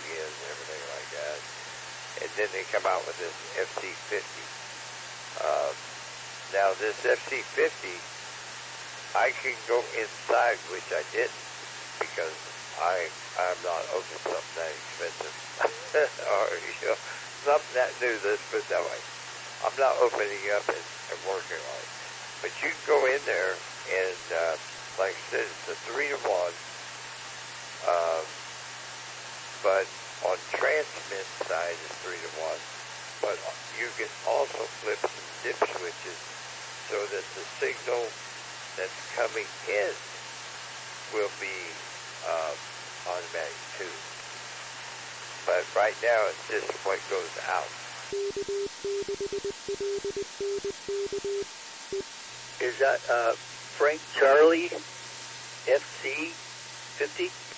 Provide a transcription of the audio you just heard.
is and everything like that. And then they come out with this FC50. Now this FC50, I can go inside, which I didn't, because I'm not opening something that expensive, or something that new. Let's put it that way. I'm not opening up and working on it. But you can go in there and, like I said, it's a 3-to-1. But on transmit side, it's 3-to-1. But you can also flip some dip switches so that the signal that's coming in will be automatic too. But right now it's just what goes out. Is that Frank Charlie FC 50?